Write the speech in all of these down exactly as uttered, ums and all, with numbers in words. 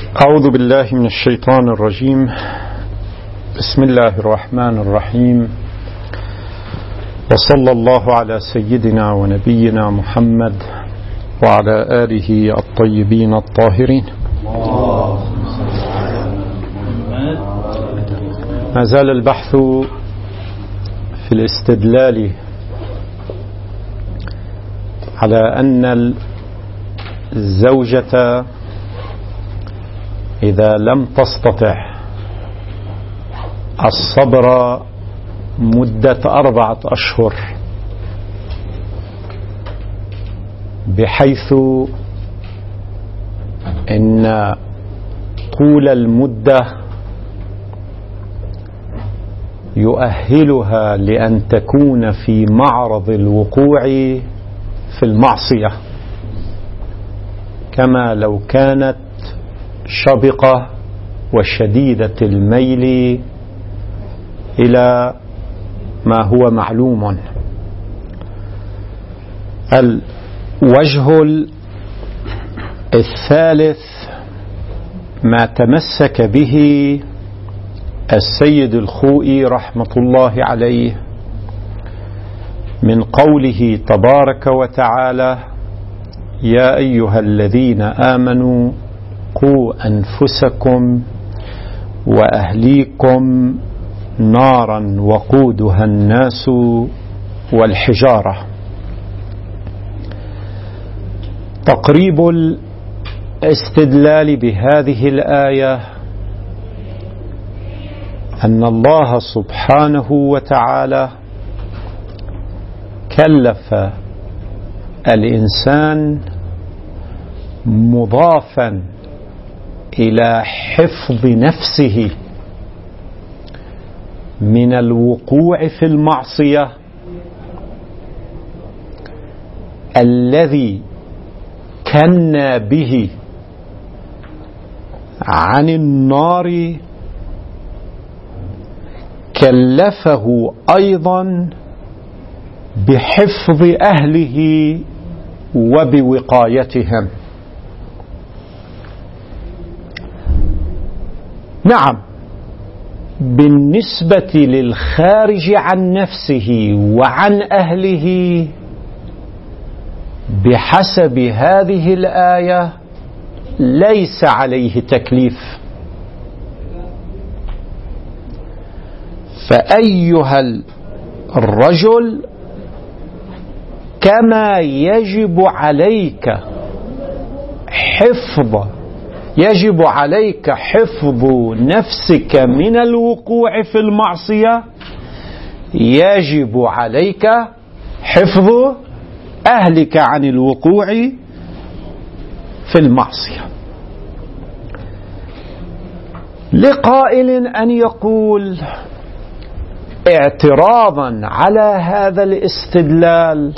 أعوذ بالله من الشيطان الرجيم. بسم الله الرحمن الرحيم، وصلى الله على سيدنا ونبينا محمد وعلى آله الطيبين الطاهرين. ما زال البحث في الاستدلال على أن الزوجة إذا لم تستطع الصبر مدة أربعة أشهر بحيث إن طول المدة يؤهلها لأن تكون في معرض الوقوع في المعصية، كما لو كانت شبقة وشديدة الميل إلى ما هو معلوم. الوجه الثالث ما تمسك به السيد الخوئي رحمة الله عليه من قوله تبارك وتعالى: يا أيها الذين آمنوا قوا أنفسكم وأهليكم نارا وقودها الناس والحجارة. تقريب الاستدلال بهذه الآية أن الله سبحانه وتعالى كلف الإنسان مضافا إلى حفظ نفسه من الوقوع في المعصية الذي كنا به عن النار، كلفه أيضا بحفظ أهله وبوقايتهم. نعم، بالنسبة للخارج عن نفسه وعن أهله بحسب هذه الآية ليس عليه تكليف. فأيها الرجل، كما يجب عليك حفظ يجب عليك حفظ نفسك من الوقوع في المعصية، يجب عليك حفظ أهلك عن الوقوع في المعصية. لقائل أن يقول اعتراضا على هذا الاستدلال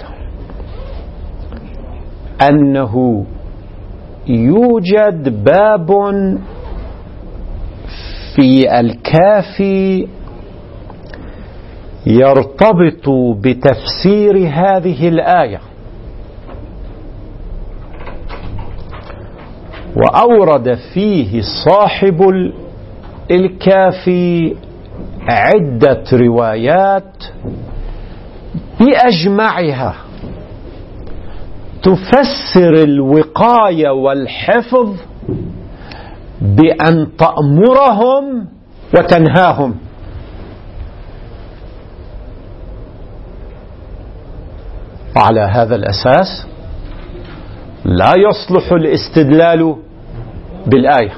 أنه يوجد باب في الكافي يرتبط بتفسير هذه الآية، وأورد فيه صاحب الكافي عدة روايات بأجمعها تفسر الوقاية والحفظ بأن تأمرهم وتنهاهم. وعلى هذا الأساس لا يصلح الاستدلال بالآية،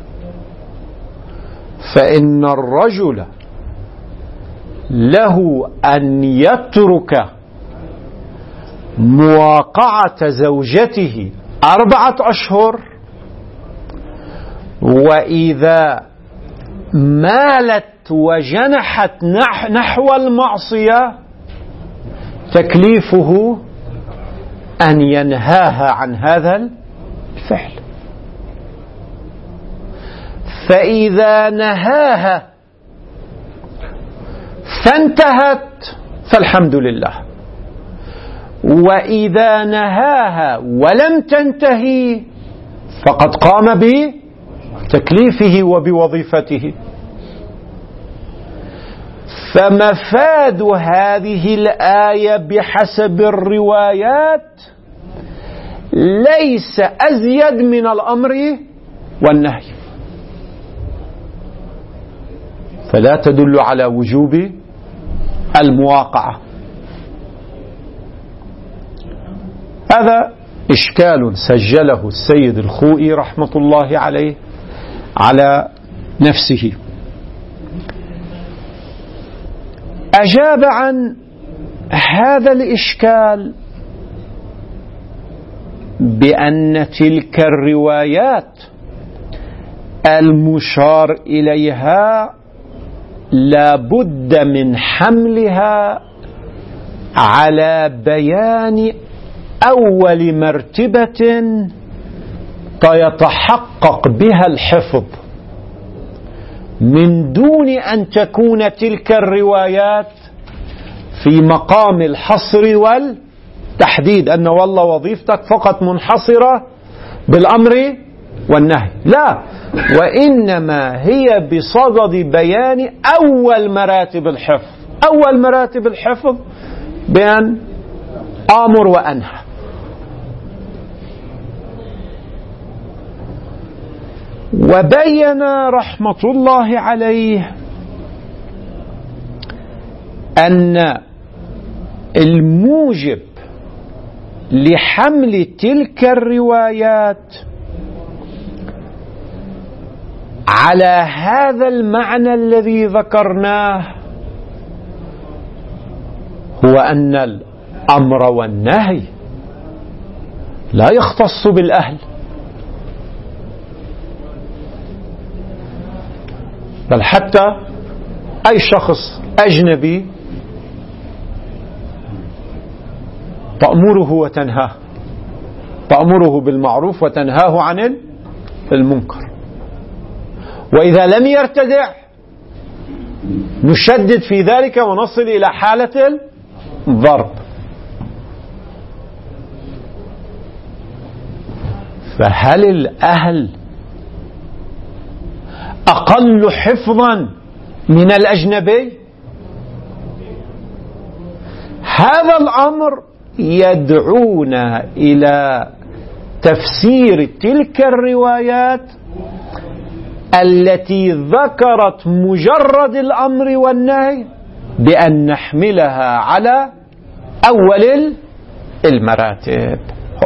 فإن الرجل له أن يترك مواقعة زوجته أربعة أشهر، وإذا مالت وجنحت نحو المعصية تكليفه أن ينهاها عن هذا الفعل. فإذا نهاها فانتهت فالحمد لله، وإذا نهاها ولم تنتهي فقد قام بتكليفه وبوظيفته. فمفاد هذه الآية بحسب الروايات ليس أزيد من الأمر والنهي، فلا تدل على وجوب المواقعة. هذا إشكال سجله السيد الخوئي رحمة الله عليه على نفسه. أجاب عن هذا الإشكال بأن تلك الروايات المشار إليها لا بد من حملها على بيان أول مرتبة يتحقق بها الحفظ، من دون أن تكون تلك الروايات في مقام الحصر والتحديد، أن والله وظيفتك فقط منحصرة بالأمر والنهي، لا، وإنما هي بصدد بيان أول مراتب الحفظ. أول مراتب الحفظ بأن آمر وأنهى. وبين رحمة الله عليه أن الموجب لحمل تلك الروايات على هذا المعنى الذي ذكرناه هو أن الأمر والنهي لا يختص بالأهل، بل حتى أي شخص أجنبي تأمره وتنهاه، تأمره بالمعروف وتنهاه عن المنكر، وإذا لم يرتدع نشدد في ذلك ونصل إلى حالة الضرب. فهل الأهل أقل حفظا من الأجنبي؟ هذا الأمر يدعونا إلى تفسير تلك الروايات التي ذكرت مجرد الأمر والنهي بأن نحملها على أول المراتب.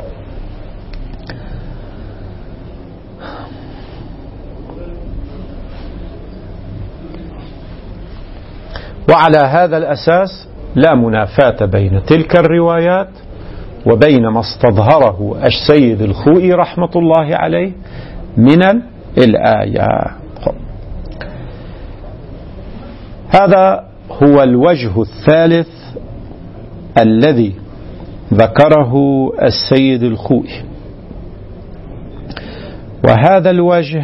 وعلى هذا الأساس لا منافاة بين تلك الروايات وبين ما استظهره السيد الخوئي رحمة الله عليه من الآية. هذا هو الوجه الثالث الذي ذكره السيد الخوئي، وهذا الوجه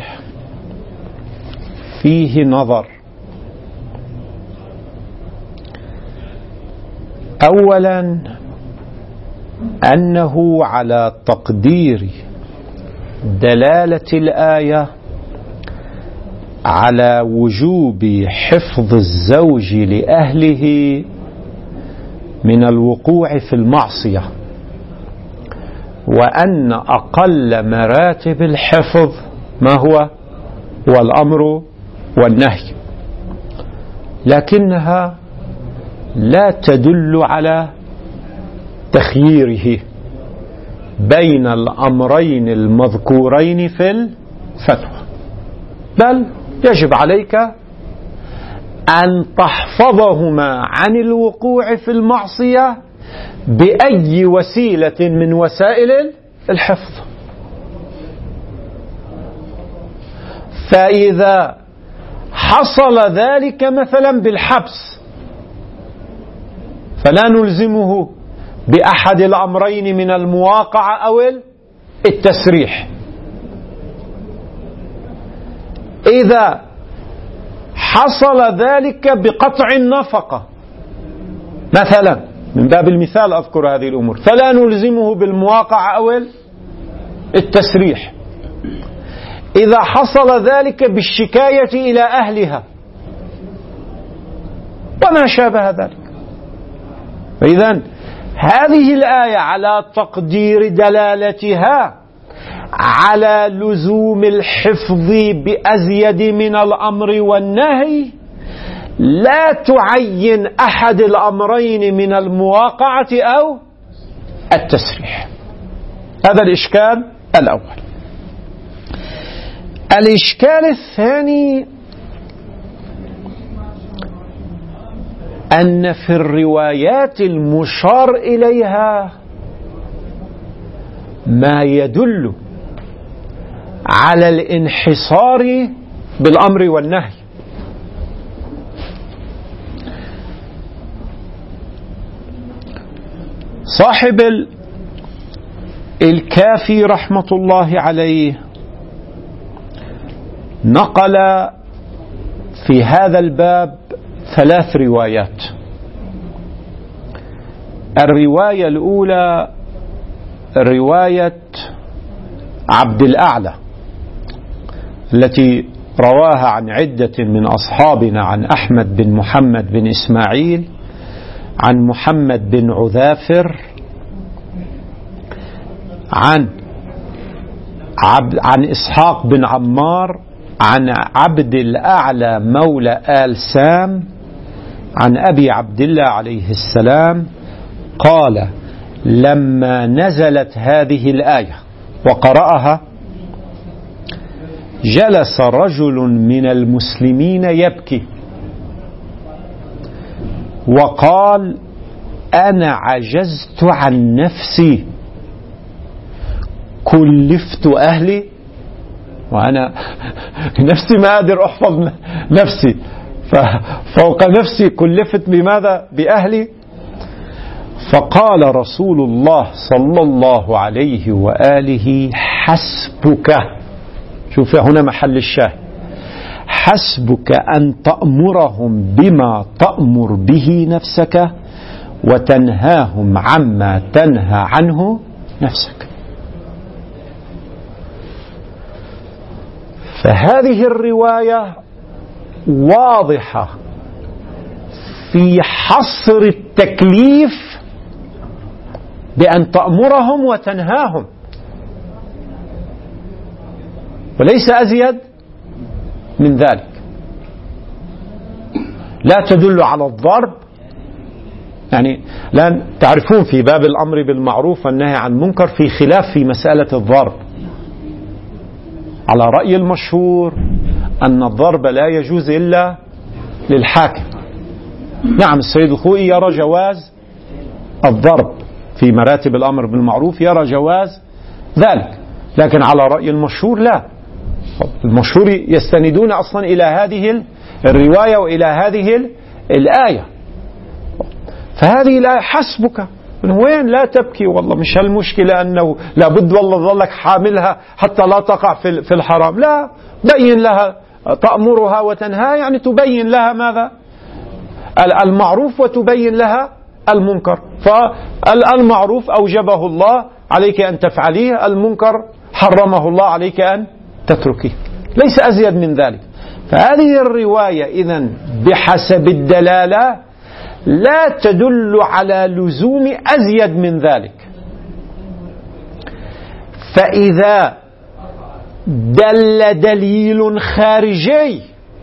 فيه نظر. أولا أنه على تقدير دلالة الآية على وجوب حفظ الزوج لأهله من الوقوع في المعصية، وأن أقل مراتب الحفظ ما هو؟ هو الأمر والنهي، لكنها لا تدل على تخييره بين الأمرين المذكورين في الفتوى، بل يجب عليك أن تحفظهما عن الوقوع في المعصية بأي وسيلة من وسائل الحفظ. فإذا حصل ذلك مثلا بالحبس فلا نلزمه بأحد الأمرين من المواقعة أو التسريح. إذا حصل ذلك بقطع النفقة مثلا، من باب المثال أذكر هذه الأمور، فلا نلزمه بالمواقعة أو التسريح. إذا حصل ذلك بالشكاية إلى أهلها وما شابه ذلك. فإذن هذه الآية على تقدير دلالتها على لزوم الحفظ بأزيد من الأمر والنهي لا تعين أحد الأمرين من المواقعة أو التسريح. هذا الإشكال الأول. الإشكال الثاني أن في الروايات المشار إليها ما يدل على الانحصار بالأمر والنهي. صاحب الكافي رحمة الله عليه نقل في هذا الباب ثلاث روايات. الرواية الأولى رواية عبد الأعلى التي رواها عن عدة من أصحابنا عن أحمد بن محمد بن إسماعيل عن محمد بن عذافر عن عبد عن إسحاق بن عمار عن عبد الأعلى مولى آل سام عن أبي عبد الله عليه السلام قال: لما نزلت هذه الآية وقرأها جلس رجل من المسلمين يبكي وقال: أنا عجزت عن نفسي، كلفت أهلي، وأنا نفسي ما أقدر أحفظ نفسي، ففوق نفسي كلفت بماذا؟ بأهلي. فقال رسول الله صلى الله عليه وآله: حسبك، شوف هنا محل الشاهد، حسبك أن تأمرهم بما تأمر به نفسك وتنهاهم عما تنهى عنه نفسك. فهذه الرواية واضحة في حصر التكليف بأن تأمرهم وتنهاهم، وليس أزيد من ذلك. لا تدل على الضرب، يعني لأن تعرفون في باب الأمر بالمعروف والنهي عن المنكر في خلاف في مسألة الضرب. على رأي المشهور أن الضرب لا يجوز إلا للحاكم. نعم السيد الخوئي يرى جواز الضرب في مراتب الأمر بالمعروف، يرى جواز ذلك، لكن على رأي المشهور لا. المشهور يستندون أصلا إلى هذه الرواية وإلى هذه الآية. فهذه الآية حسبك، وين لا تبكي، والله مش هالمشكلة أنه لابد والله ظلك حاملها حتى لا تقع في الحرام، لا، بين لها، تأمرها وتنهى يعني تبين لها ماذا؟ المعروف وتبين لها المنكر. فالمعروف أوجبه الله عليك أن تفعليه، المنكر حرمه الله عليك أن تتركيه، ليس أزيد من ذلك. فهذه الرواية إذن بحسب الدلالة لا تدل على لزوم أزيد من ذلك. فإذا دل دليل خارجي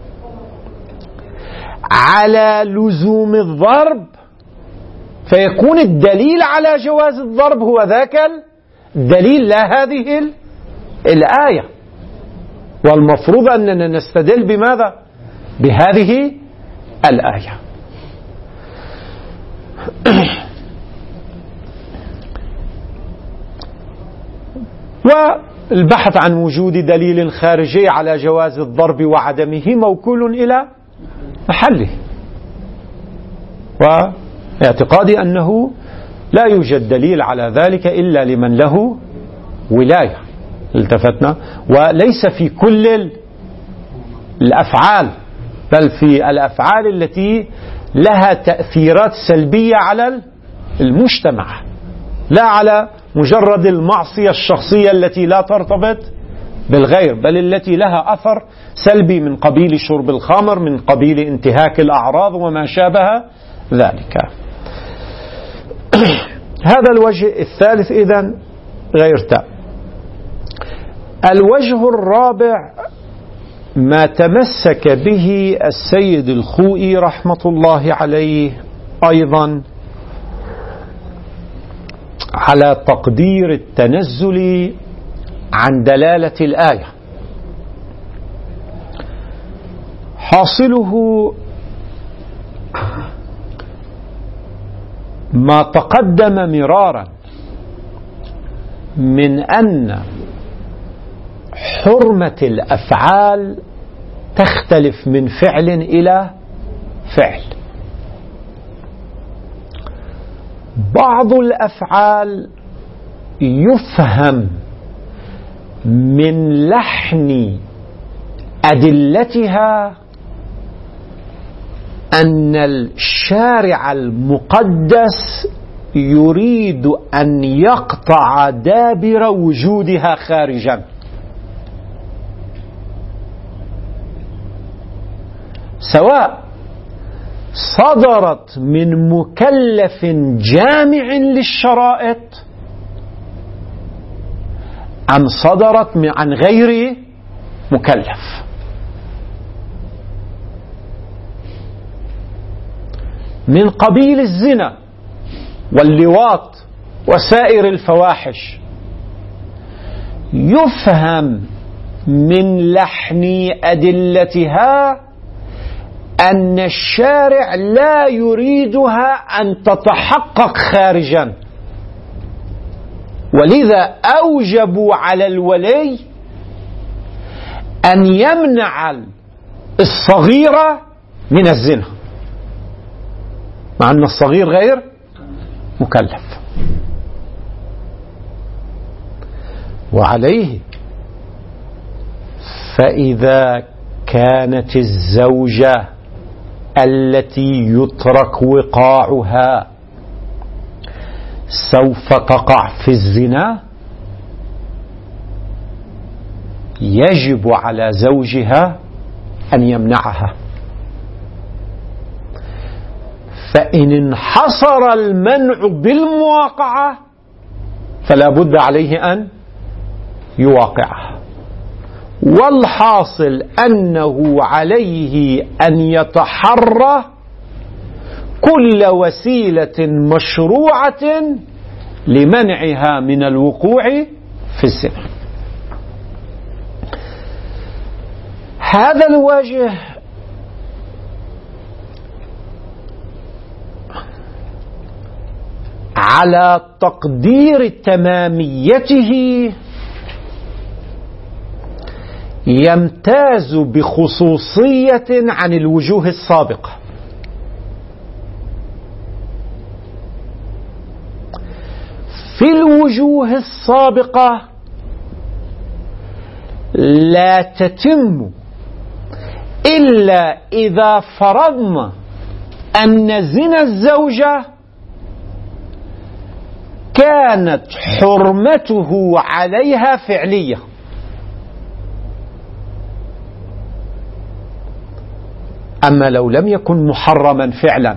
على لزوم الضرب فيكون الدليل على جواز الضرب هو ذاك الدليل لا هذه الآية. والمفروض أننا نستدل بماذا؟ بهذه الآية. والبحث عن وجود دليل خارجي على جواز الضرب وعدمه موكول إلى محله، واعتقادي أنه لا يوجد دليل على ذلك إلا لمن له ولاية. التفتنا، وليس في كل الأفعال، بل في الأفعال التي لها تأثيرات سلبية على المجتمع، لا على مجرد المعصية الشخصية التي لا ترتبط بالغير، بل التي لها أثر سلبي من قبيل شرب الخمر، من قبيل انتهاك الأعراض وما شابه ذلك. هذا الوجه الثالث إذن غير تام. الوجه الرابع ما تمسك به السيد الخوئي رحمة الله عليه أيضا على تقدير التنزل عن دلالة الآية. حاصله ما تقدم مرارا من أن حرمة الأفعال تختلف من فعل إلى فعل. بعض الأفعال يفهم من لحن أدلتها أن الشارع المقدس يريد أن يقطع دابر وجودها خارجا، سواء صدرت من مكلف جامع للشرائط أم صدرت عن غير مكلف. من قبيل الزنا واللواط وسائر الفواحش يفهم من لحن أدلتها أن الشارع لا يريدها أن تتحقق خارجا، ولذا أوجبوا على الولي أن يمنع الصغيرة من الزنا، مع أن الصغير غير مكلف. وعليه فإذا كانت الزوجة التي يترك وقاعها سوف تقع في الزنا، يجب على زوجها أن يمنعها. فإن انحصر المنع بالمواقعة فلا بد عليه أن يواقعها. والحاصل أنه عليه أن يتحرى كل وسيلة مشروعة لمنعها من الوقوع في الزنا. هذا الوجه على تقدير تماميته يمتاز بخصوصية عن الوجوه السابقة. في الوجوه السابقة لا تتم إلا إذا فرضنا أن زنا الزوجة كانت حرمته عليها فعلية، أما لو لم يكن محرما فعلا،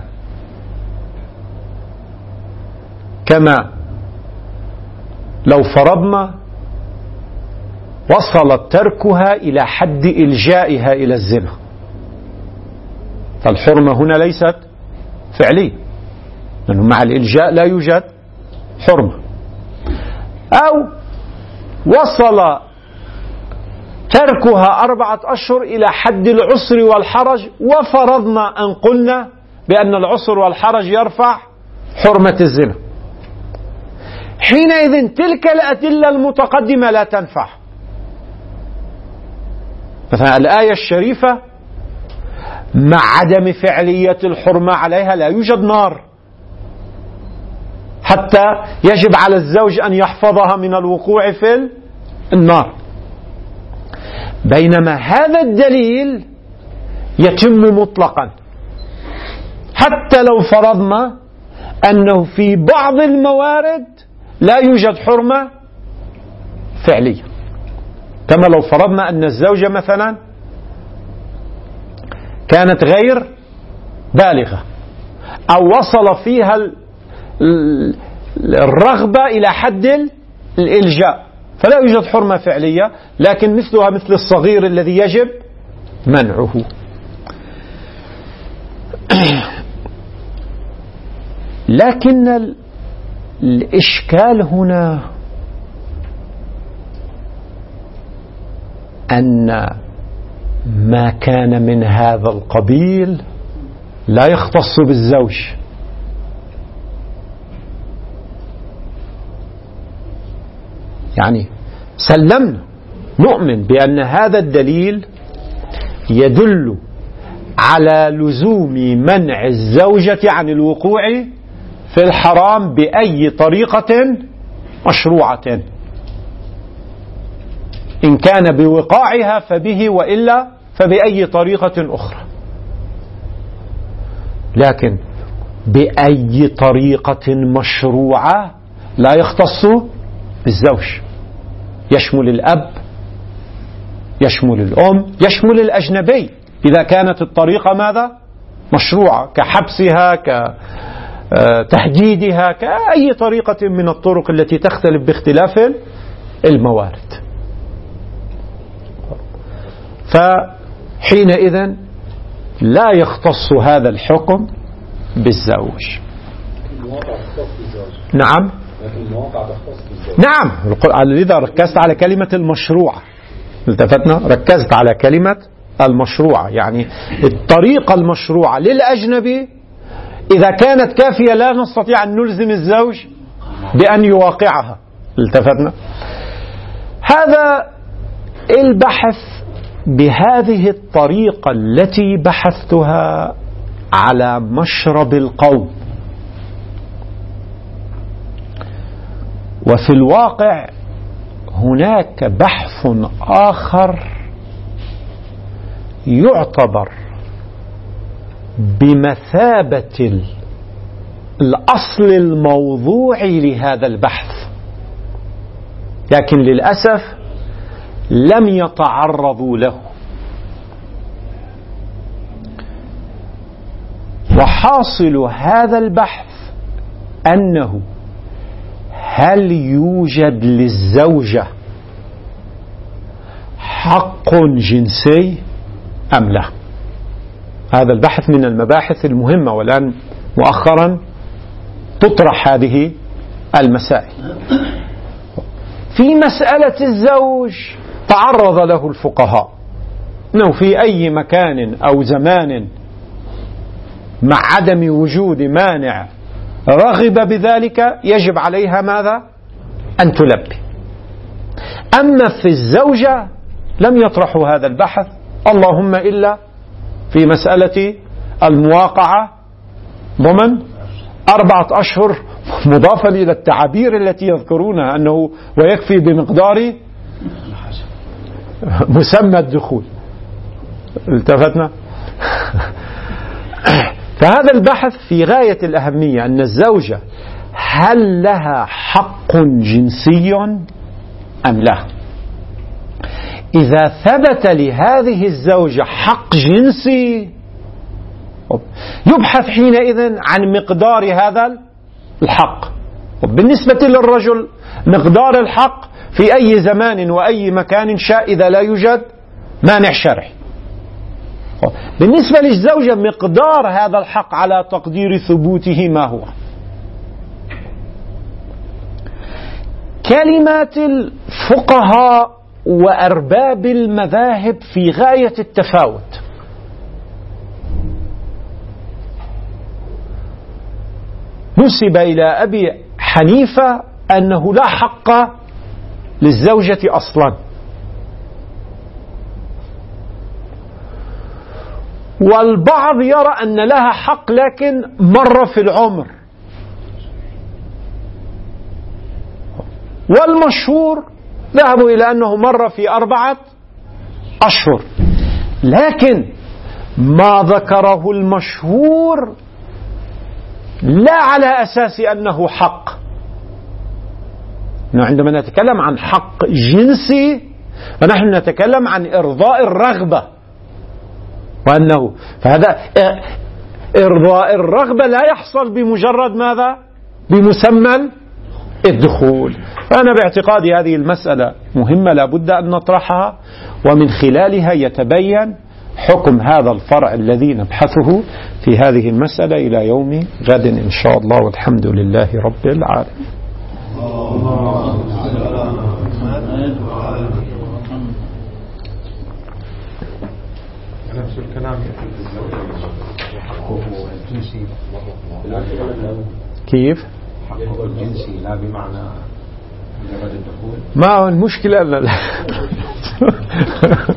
كما لو فرضنا وصل تركها إلى حد إلجائها إلى الزنا، فالحرمة هنا ليست فعلية، لأنه مع الإلجاء لا يوجد حرمة. أو وصل تركها أربعة أشهر إلى حد العسر والحرج، وفرضنا أن قلنا بأن العسر والحرج يرفع حرمة الزنا، حينئذ تلك الأدلة المتقدمة لا تنفع. مثلا الآية الشريفة مع عدم فعلية الحرمة عليها لا يوجد نار، حتى يجب على الزوج أن يحفظها من الوقوع في النار. بينما هذا الدليل يتم مطلقا، حتى لو فرضنا أنه في بعض الموارد لا يوجد حرمة فعلية. كما لو فرضنا أن الزوجة مثلا كانت غير بالغة أو وصل فيها الرغبة إلى حد الإلجاء، فلا يوجد حرمة فعلية، لكن مثلها مثل الصغير الذي يجب منعه. لكن الإشكال هنا أن ما كان من هذا القبيل لا يختص بالزوج. يعني سلمنا نؤمن بأن هذا الدليل يدل على لزوم منع الزوجة عن الوقوع في الحرام بأي طريقة مشروعة، إن كان بوقاعها فبه وإلا فبأي طريقة أخرى. لكن بأي طريقة مشروعة لا يختص بالزوج، يشمل الأب، يشمل الأم، يشمل الأجنبي إذا كانت الطريقة ماذا؟ مشروعة، كحبسها، كتهديدها، كأي طريقة من الطرق التي تختلف باختلاف الموارد. فحينئذ لا يختص هذا الحكم بالزوج. نعم نعم لذا ركزت على كلمة المشروعة، التفتنا ركزت على كلمة المشروعة، يعني الطريقة المشروعة للأجنبي إذا كانت كافية لا نستطيع أن نلزم الزوج بأن يواقعها. التفتنا هذا البحث بهذه الطريقة التي بحثتها على مشرب القوم، وفي الواقع هناك بحث آخر يعتبر بمثابة الأصل الموضوعي لهذا البحث، لكن للأسف لم يتعرضوا له. وحاصل هذا البحث أنه هل يوجد للزوجة حق جنسي أم لا؟ هذا البحث من المباحث المهمة، والآن مؤخرا تطرح هذه المسائل. في مسألة الزوج تعرض له الفقهاء أنه في أي مكان أو زمان مع عدم وجود مانع رغب بذلك يجب عليها ماذا؟ أن تلبي. أما في الزوجة لم يطرحوا هذا البحث، اللهم إلا في مسألة المواقعة ضمن أربعة أشهر، مضافا إلى التعابير التي يذكرونها أنه ويكفي بمقدار مسمى الدخول. التفتنا فهذا البحث في غاية الأهمية، أن الزوجة هل لها حق جنسي أم لا؟ إذا ثبت لهذه الزوجة حق جنسي يبحث حينئذ عن مقدار هذا الحق. بالنسبة للرجل مقدار الحق في أي زمان وأي مكان شاء إذا لا يوجد مانع شرعي. بالنسبة للزوجة مقدار هذا الحق على تقدير ثبوته ما هو. كلمات الفقهاء وأرباب المذاهب في غاية التفاوت. نسب إلى أبي حنيفة أنه لا حق للزوجة أصلا، والبعض يرى أن لها حق لكن مرة في العمر، والمشهور ذهبوا إلى أنه مرة في أربعة أشهر. لكن ما ذكره المشهور لا على أساس أنه حق. عندما نتكلم عن حق جنسي فنحن نتكلم عن إرضاء الرغبة، وأنه فهذا إرضاء الرغبة لا يحصل بمجرد ماذا؟ بمسمى الدخول. فأنا باعتقادي هذه المسألة مهمة لا بد أن نطرحها، ومن خلالها يتبين حكم هذا الفرع الذي نبحثه في هذه المسألة إلى يوم غد إن شاء الله، والحمد لله رب العالمين. نفس الكلام كيف؟ حقه الجنسي لا بمعنى مجرد الدخول. ما هو المشكلة